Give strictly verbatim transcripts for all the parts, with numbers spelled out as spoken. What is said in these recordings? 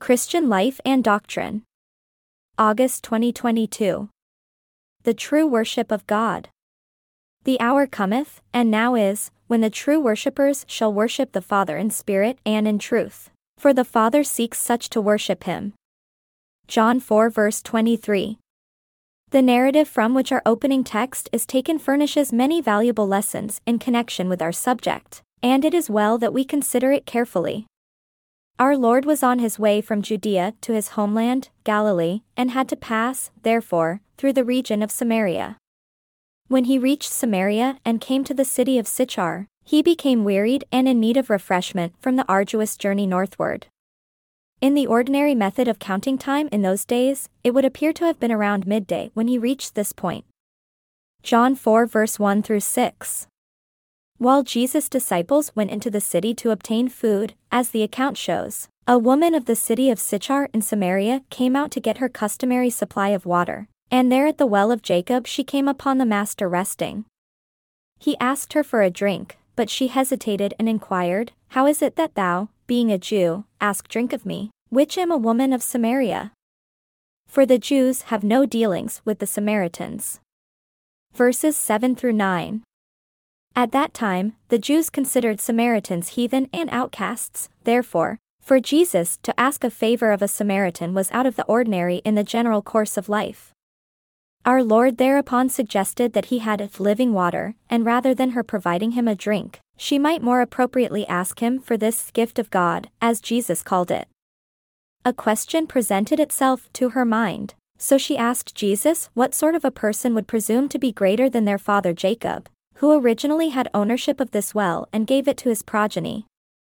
Christian Life and Doctrine. August twenty twenty-two. The True Worship of God. The hour cometh, and now is, when the true worshippers shall worship the Father in spirit and in truth. For the Father seeks such to worship him. John four verse twenty-three. The narrative from which our opening text is taken furnishes many valuable lessons in connection with our subject, and it is well that we consider it carefully. Our Lord was on his way from Judea to his homeland, Galilee, and had to pass, therefore, through the region of Samaria. When he reached Samaria and came to the city of Sychar, he became wearied and in need of refreshment from the arduous journey northward. In the ordinary method of counting time in those days, it would appear to have been around midday when he reached this point. John four verse one through six. While Jesus' disciples went into the city to obtain food, as the account shows, a woman of the city of Sychar in Samaria came out to get her customary supply of water, and there at the well of Jacob she came upon the Master resting. He asked her for a drink, but she hesitated and inquired, "How is it that thou, being a Jew, ask drink of me, which am a woman of Samaria?" For the Jews have no dealings with the Samaritans. Verses seven through nine. At that time, the Jews considered Samaritans heathen and outcasts, therefore, for Jesus to ask a favor of a Samaritan was out of the ordinary in the general course of life. Our Lord thereupon suggested that he had living water, and rather than her providing him a drink, she might more appropriately ask him for this gift of God, as Jesus called it. A question presented itself to her mind, so she asked Jesus what sort of a person would presume to be greater than their father Jacob, who originally had ownership of this well and gave it to his progeny.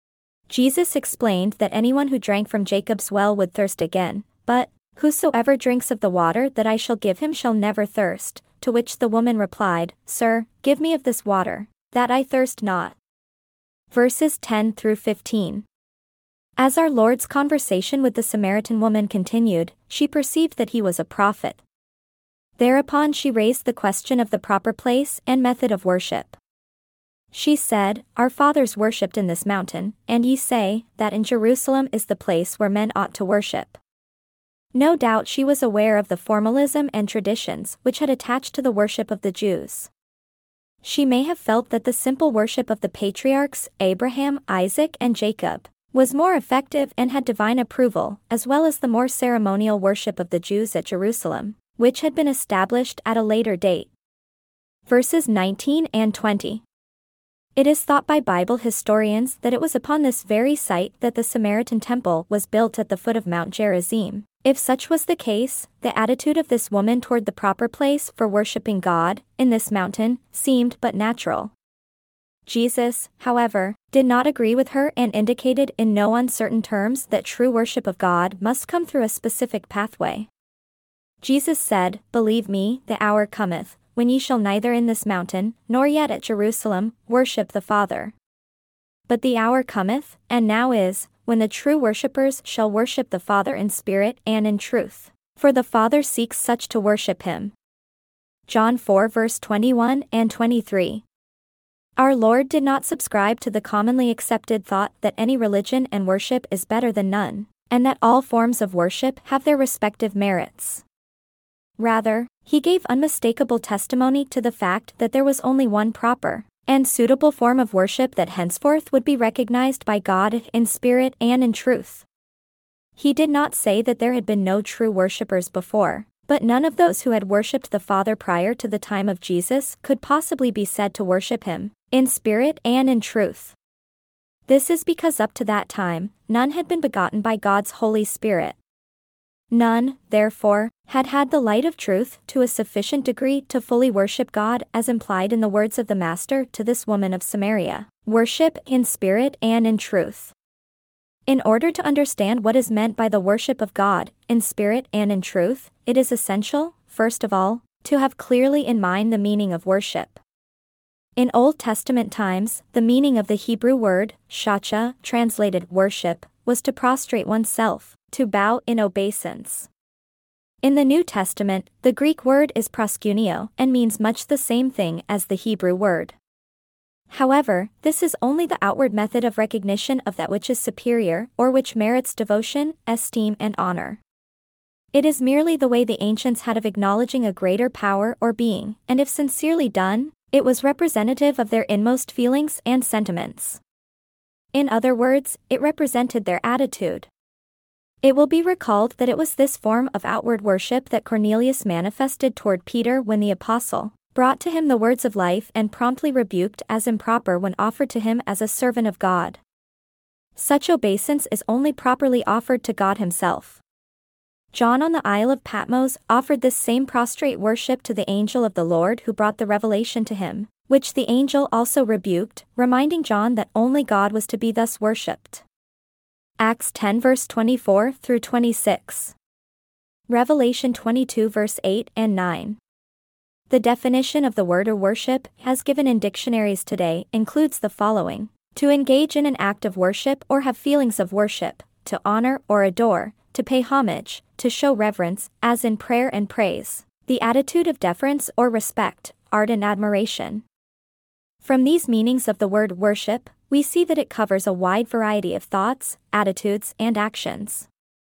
Jesus explained that anyone who drank from Jacob's well would thirst again, but, "Whosoever drinks of the water that I shall give him shall never thirst," to which the woman replied, "Sir, give me of this water, that I thirst not." Verses ten through fifteen. As our Lord's conversation with the Samaritan woman continued, she perceived that he was a prophet. Thereupon she raised the question of the proper place and method of worship. She said, "Our fathers worshipped in this mountain, and ye say, that in Jerusalem is the place where men ought to worship." No doubt she was aware of the formalism and traditions which had attached to the worship of the Jews. She may have felt that the simple worship of the patriarchs, Abraham, Isaac, and Jacob, was more effective and had divine approval, as well as the more ceremonial worship of the Jews at Jerusalem, which had been established at a later date. Verses nineteen and twenty. It is thought by Bible historians that it was upon this very site that the Samaritan temple was built at the foot of Mount Gerizim. If such was the case, the attitude of this woman toward the proper place for worshiping God, in this mountain, seemed but natural. Jesus, however, did not agree with her and indicated in no uncertain terms that true worship of God must come through a specific pathway. Jesus said, "Believe me, the hour cometh, when ye shall neither in this mountain, nor yet at Jerusalem, worship the Father. But the hour cometh, and now is, when the true worshippers shall worship the Father in spirit and in truth. For the Father seeks such to worship him." John four verse twenty-one and twenty-three. Our Lord did not subscribe to the commonly accepted thought that any religion and worship is better than none, and that all forms of worship have their respective merits. Rather, he gave unmistakable testimony to the fact that there was only one proper and suitable form of worship that henceforth would be recognized by God in spirit and in truth. He did not say that there had been no true worshippers before, but none of those who had worshipped the Father prior to the time of Jesus could possibly be said to worship him in spirit and in truth. This is because up to that time, none had been begotten by God's Holy Spirit. None, therefore, had had the light of truth to a sufficient degree to fully worship God as implied in the words of the Master to this woman of Samaria, "Worship in spirit and in truth." In order to understand what is meant by the worship of God, in spirit and in truth, it is essential, first of all, to have clearly in mind the meaning of worship. In Old Testament times, the meaning of the Hebrew word, shacha, translated worship, was to prostrate oneself, to bow in obeisance. In the New Testament, the Greek word is proskuneo and means much the same thing as the Hebrew word. However, this is only the outward method of recognition of that which is superior or which merits devotion, esteem, and honor. It is merely the way the ancients had of acknowledging a greater power or being, and if sincerely done, it was representative of their inmost feelings and sentiments. In other words, it represented their attitude. It will be recalled that it was this form of outward worship that Cornelius manifested toward Peter when the apostle brought to him the words of life and promptly rebuked as improper when offered to him as a servant of God. Such obeisance is only properly offered to God himself. John on the Isle of Patmos offered this same prostrate worship to the angel of the Lord who brought the revelation to him, which the angel also rebuked, reminding John that only God was to be thus worshipped. Acts ten verse twenty-four through twenty-six. Revelation twenty-two verse eight and nine. The definition of the word or worship, as given in dictionaries today, includes the following: to engage in an act of worship or have feelings of worship, to honor or adore, to pay homage, to show reverence, as in prayer and praise, the attitude of deference or respect, art and admiration. From these meanings of the word worship, we see that it covers a wide variety of thoughts, attitudes, and actions.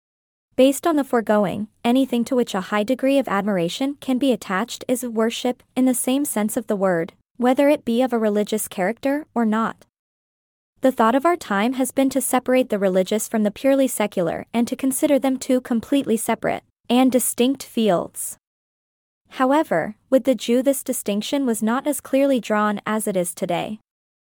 Based on the foregoing, anything to which a high degree of admiration can be attached is worship in the same sense of the word, whether it be of a religious character or not. The thought of our time has been to separate the religious from the purely secular and to consider them two completely separate and distinct fields. However, with the Jew this distinction was not as clearly drawn as it is today.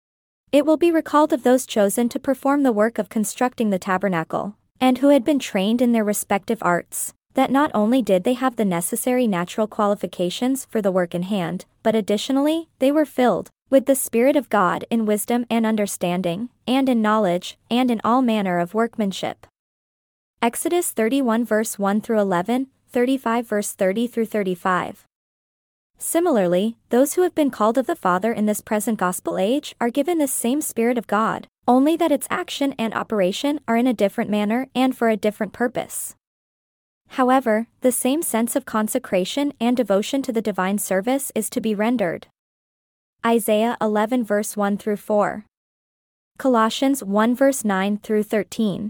It will be recalled of those chosen to perform the work of constructing the tabernacle, and who had been trained in their respective arts, that not only did they have the necessary natural qualifications for the work in hand, but additionally, they were filled with the Spirit of God in wisdom and understanding, and in knowledge, and in all manner of workmanship. Exodus thirty-one verse one through eleven, thirty-five verse thirty through thirty-five. Similarly, those who have been called of the Father in this present gospel age are given this same Spirit of God, only that its action and operation are in a different manner and for a different purpose. However, the same sense of consecration and devotion to the divine service is to be rendered. Isaiah eleven verse one through four. Colossians one verse nine through thirteen.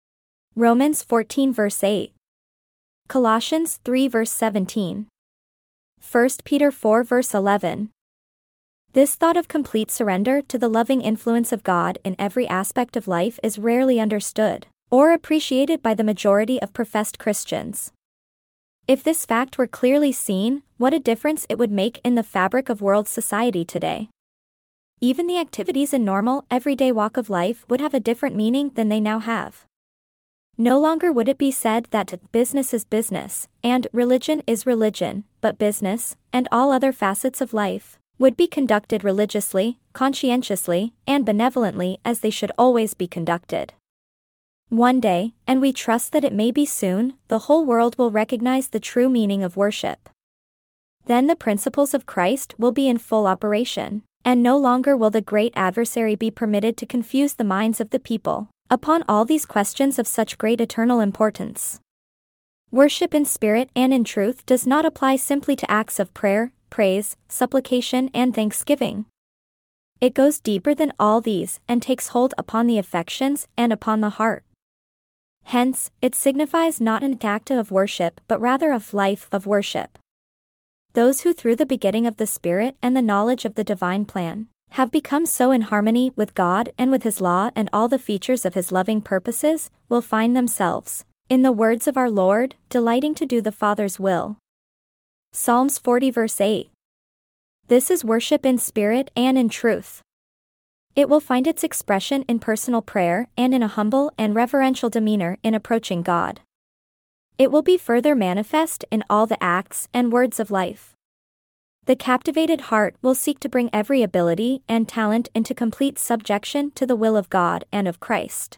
Romans fourteen verse eight. Colossians three verse seventeen. First Peter four verse eleven. This thought of complete surrender to the loving influence of God in every aspect of life is rarely understood or appreciated by the majority of professed Christians. If this fact were clearly seen, what a difference it would make in the fabric of world society today. Even the activities in normal, everyday walk of life would have a different meaning than they now have. No longer would it be said that business is business, and religion is religion, but business, and all other facets of life, would be conducted religiously, conscientiously, and benevolently as they should always be conducted. One day, and we trust that it may be soon, the whole world will recognize the true meaning of worship. Then the principles of Christ will be in full operation, and no longer will the great adversary be permitted to confuse the minds of the people upon all these questions of such great eternal importance. Worship in spirit and in truth does not apply simply to acts of prayer, praise, supplication, and thanksgiving. It goes deeper than all these and takes hold upon the affections and upon the heart. Hence, it signifies not an act of worship but rather a life of worship. Those who through the begetting of the Spirit and the knowledge of the divine plan have become so in harmony with God and with His law and all the features of His loving purposes, will find themselves, in the words of our Lord, delighting to do the Father's will. Psalms forty verse eight. This is worship in spirit and in truth. It will find its expression in personal prayer and in a humble and reverential demeanor in approaching God. It will be further manifest in all the acts and words of life. The captivated heart will seek to bring every ability and talent into complete subjection to the will of God and of Christ.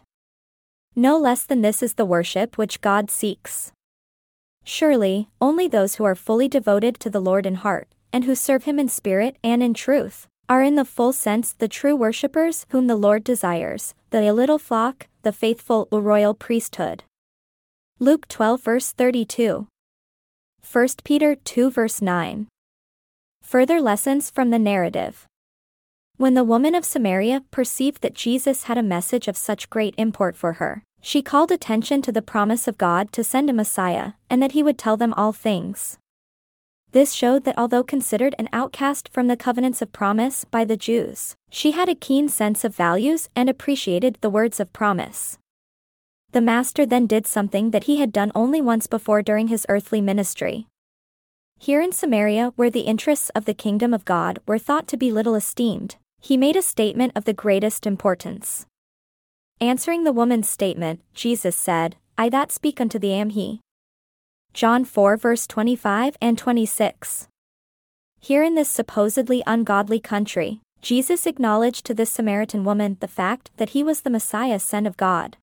No less than this is the worship which God seeks. Surely, only those who are fully devoted to the Lord in heart, and who serve Him in spirit and in truth, are in the full sense the true worshippers whom the Lord desires, the little flock, the faithful royal priesthood. Luke twelve verse thirty-two. First Peter two verse nine. Further lessons from the narrative. When the woman of Samaria perceived that Jesus had a message of such great import for her, she called attention to the promise of God to send a Messiah, and that he would tell them all things. This showed that although considered an outcast from the covenants of promise by the Jews, she had a keen sense of values and appreciated the words of promise. The Master then did something that he had done only once before during his earthly ministry. Here in Samaria, where the interests of the kingdom of God were thought to be little esteemed, he made a statement of the greatest importance. Answering the woman's statement, Jesus said, "I that speak unto thee am he." John four verse twenty-five and twenty-six. Here in this supposedly ungodly country, Jesus acknowledged to this Samaritan woman the fact that he was the Messiah sent of God.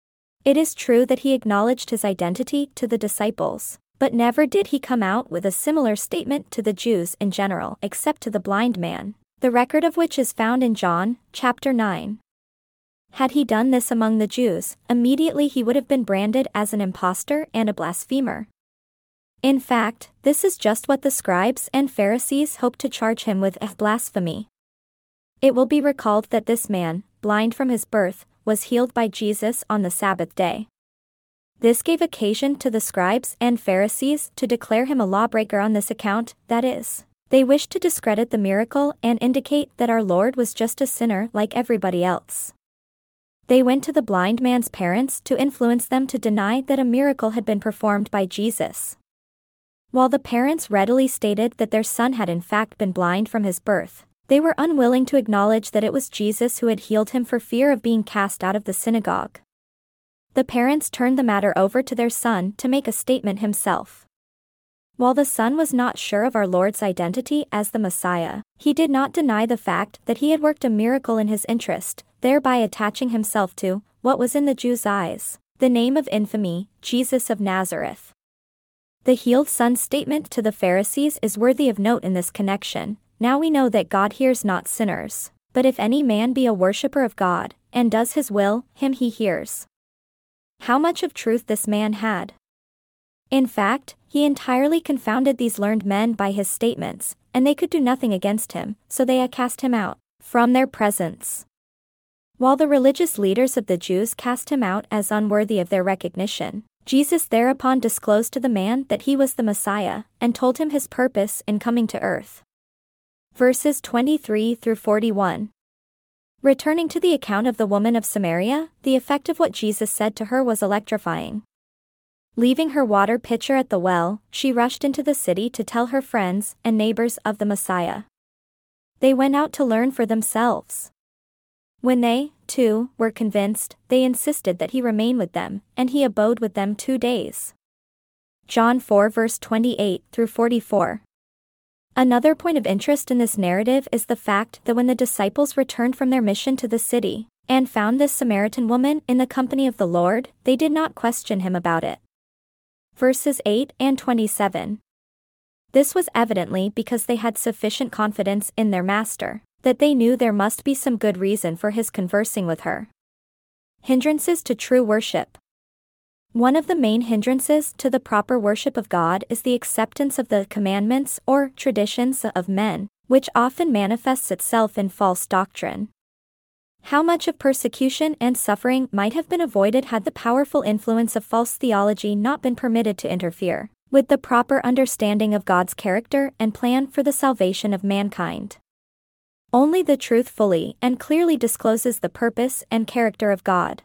It is true that he acknowledged his identity to the disciples, but never did he come out with a similar statement to the Jews in general except to the blind man, the record of which is found in John, chapter nine. Had he done this among the Jews, immediately he would have been branded as an impostor and a blasphemer. In fact, this is just what the scribes and Pharisees hoped to charge him with, of blasphemy. It will be recalled that this man, blind from his birth, was healed by Jesus on the Sabbath day. This gave occasion to the scribes and Pharisees to declare him a lawbreaker on this account, that is, they wished to discredit the miracle and indicate that our Lord was just a sinner like everybody else. They went to the blind man's parents to influence them to deny that a miracle had been performed by Jesus. While the parents readily stated that their son had in fact been blind from his birth, they were unwilling to acknowledge that it was Jesus who had healed him for fear of being cast out of the synagogue. The parents turned the matter over to their son to make a statement himself. While the son was not sure of our Lord's identity as the Messiah, he did not deny the fact that he had worked a miracle in his interest, thereby attaching himself to, what was in the Jews' eyes, the name of infamy, Jesus of Nazareth. The healed son's statement to the Pharisees is worthy of note in this connection. Now we know that God hears not sinners, but if any man be a worshipper of God, and does his will, him he hears. How much of truth this man had! In fact, he entirely confounded these learned men by his statements, and they could do nothing against him, so they had cast him out from their presence. While the religious leaders of the Jews cast him out as unworthy of their recognition, Jesus thereupon disclosed to the man that he was the Messiah, and told him his purpose in coming to earth. Verses twenty-three through forty-one. Returning to the account of the woman of Samaria, the effect of what Jesus said to her was electrifying. Leaving her water pitcher at the well, she rushed into the city to tell her friends and neighbors of the Messiah. They went out to learn for themselves. When they, too, were convinced, they insisted that he remain with them, and he abode with them two days. John four verse twenty-eight through forty-four. Another point of interest in this narrative is the fact that when the disciples returned from their mission to the city, and found this Samaritan woman in the company of the Lord, they did not question him about it. Verses eight and twenty-seven. This was evidently because they had sufficient confidence in their master, that they knew there must be some good reason for his conversing with her. Hindrances to true worship. One of the main hindrances to the proper worship of God is the acceptance of the commandments or traditions of men, which often manifests itself in false doctrine. How much of persecution and suffering might have been avoided had the powerful influence of false theology not been permitted to interfere with the proper understanding of God's character and plan for the salvation of mankind. Only the truth fully and clearly discloses the purpose and character of God.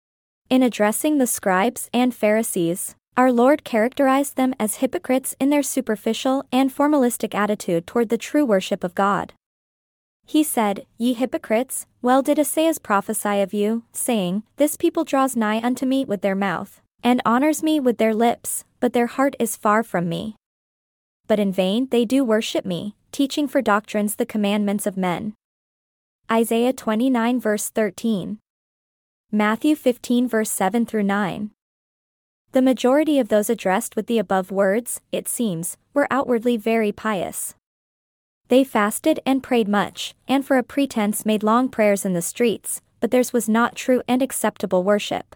In addressing the scribes and Pharisees, our Lord characterized them as hypocrites in their superficial and formalistic attitude toward the true worship of God. He said, "Ye hypocrites, well did Esaias prophesy of you, saying, This people draws nigh unto me with their mouth, and honors me with their lips, but their heart is far from me. But in vain they do worship me, teaching for doctrines the commandments of men." Isaiah twenty-nine verse thirteen. Matthew fifteen verse seven through nine. The majority of those addressed with the above words, it seems, were outwardly very pious. They fasted and prayed much, and for a pretense made long prayers in the streets, but theirs was not true and acceptable worship.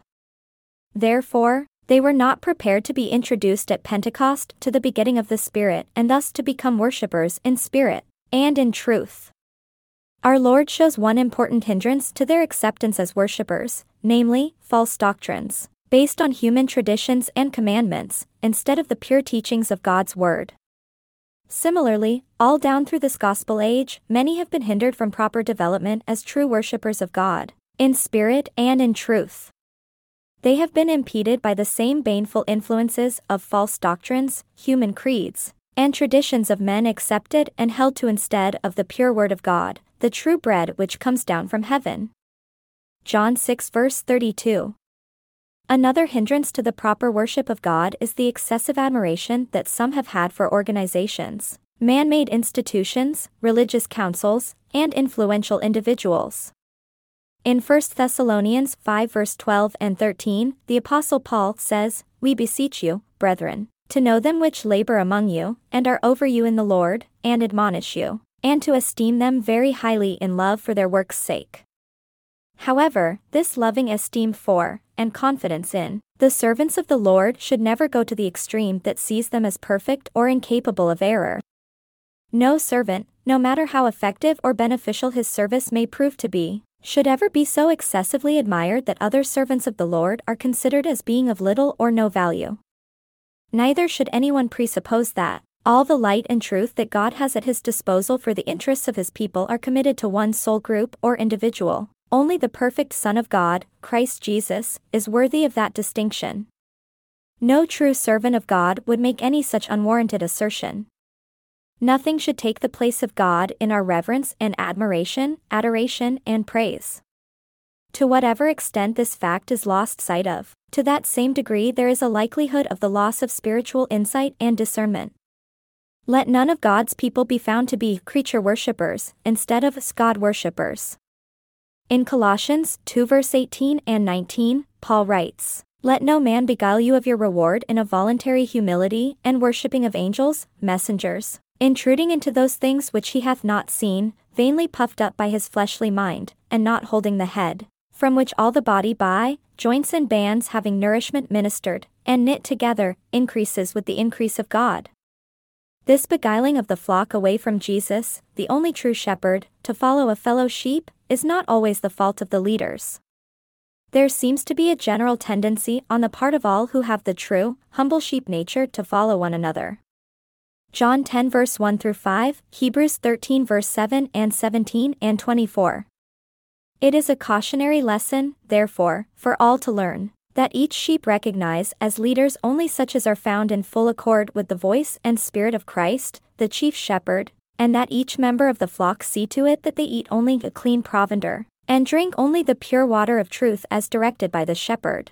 Therefore, they were not prepared to be introduced at Pentecost to the begetting of the Spirit and thus to become worshippers in spirit and in truth. Our Lord shows one important hindrance to their acceptance as worshippers, namely, false doctrines, based on human traditions and commandments, instead of the pure teachings of God's Word. Similarly, all down through this gospel age, many have been hindered from proper development as true worshippers of God, in spirit and in truth. They have been impeded by the same baneful influences of false doctrines, human creeds, and traditions of men accepted and held to instead of the pure Word of God, the true bread which comes down from heaven. John six verse thirty-two. Another hindrance to the proper worship of God is the excessive admiration that some have had for organizations, man-made institutions, religious councils, and influential individuals. In First Thessalonians five verse twelve and thirteen, the Apostle Paul says, "We beseech you, brethren, to know them which labor among you, and are over you in the Lord, and admonish you, and to esteem them very highly in love for their work's sake." However, this loving esteem for, and confidence in, the servants of the Lord should never go to the extreme that sees them as perfect or incapable of error. No servant, no matter how effective or beneficial his service may prove to be, should ever be so excessively admired that other servants of the Lord are considered as being of little or no value. Neither should anyone presuppose that all the light and truth that God has at his disposal for the interests of his people are committed to one sole group or individual. Only the perfect Son of God, Christ Jesus, is worthy of that distinction. No true servant of God would make any such unwarranted assertion. Nothing should take the place of God in our reverence and admiration, adoration and praise. To whatever extent this fact is lost sight of, to that same degree there is a likelihood of the loss of spiritual insight and discernment. Let none of God's people be found to be creature worshippers, instead of God worshippers. In Colossians two verse eighteen and nineteen, Paul writes, "Let no man beguile you of your reward in a voluntary humility and worshipping of angels, messengers, intruding into those things which he hath not seen, vainly puffed up by his fleshly mind, and not holding the head, from which all the body by joints and bands having nourishment ministered, and knit together, increases with the increase of God." This beguiling of the flock away from Jesus, the only true shepherd, to follow a fellow sheep, is not always the fault of the leaders. There seems to be a general tendency on the part of all who have the true, humble sheep nature to follow one another. John ten verse one through five, Hebrews thirteen verse seven and seventeen and twenty-four. It is a cautionary lesson, therefore, for all to learn, that each sheep recognize as leaders only such as are found in full accord with the voice and spirit of Christ, the chief shepherd, and that each member of the flock see to it that they eat only a clean provender, and drink only the pure water of truth as directed by the shepherd.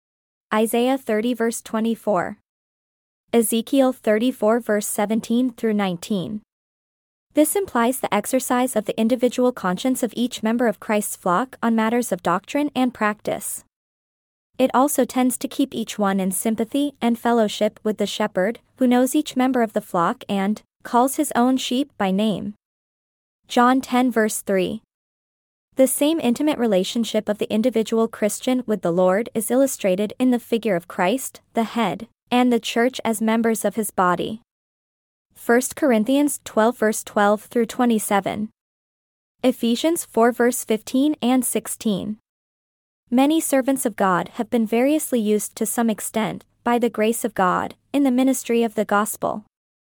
Isaiah thirty verse twenty-four. Ezekiel thirty-four verse seventeen through nineteen. This implies the exercise of the individual conscience of each member of Christ's flock on matters of doctrine and practice. It also tends to keep each one in sympathy and fellowship with the shepherd, who knows each member of the flock and calls his own sheep by name. John ten verse three. The same intimate relationship of the individual Christian with the Lord is illustrated in the figure of Christ, the head, and the church as members of his body. First Corinthians twelve verse twelve through twenty-seven. Ephesians four verse fifteen and sixteen. Many servants of God have been variously used to some extent, by the grace of God, in the ministry of the gospel.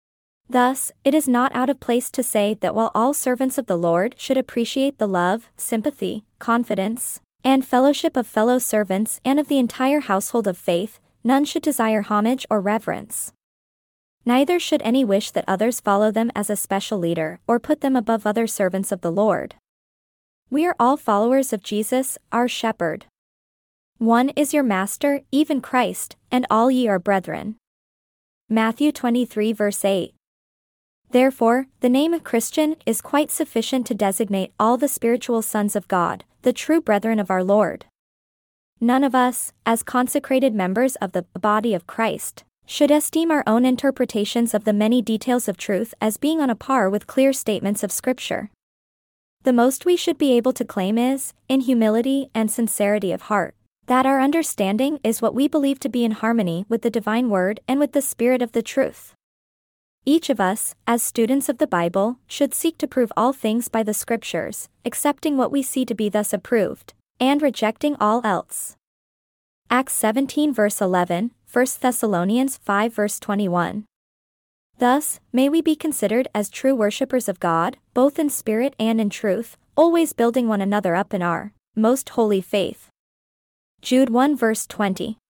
Thus, it is not out of place to say that while all servants of the Lord should appreciate the love, sympathy, confidence, and fellowship of fellow servants and of the entire household of faith, none should desire homage or reverence. Neither should any wish that others follow them as a special leader or put them above other servants of the Lord. We are all followers of Jesus, our shepherd. One is your master, even Christ, and all ye are brethren. Matthew twenty-three verse eight. Therefore, the name of Christian is quite sufficient to designate all the spiritual sons of God, the true brethren of our Lord. None of us, as consecrated members of the body of Christ, should esteem our own interpretations of the many details of truth as being on a par with clear statements of Scripture. The most we should be able to claim is, in humility and sincerity of heart, that our understanding is what we believe to be in harmony with the divine word and with the spirit of the truth. Each of us, as students of the Bible, should seek to prove all things by the Scriptures, accepting what we see to be thus approved, and rejecting all else. Acts seventeen verse eleven, First Thessalonians five verse twenty-one. Thus, may we be considered as true worshippers of God, both in spirit and in truth, always building one another up in our most holy faith. Jude one verse twenty.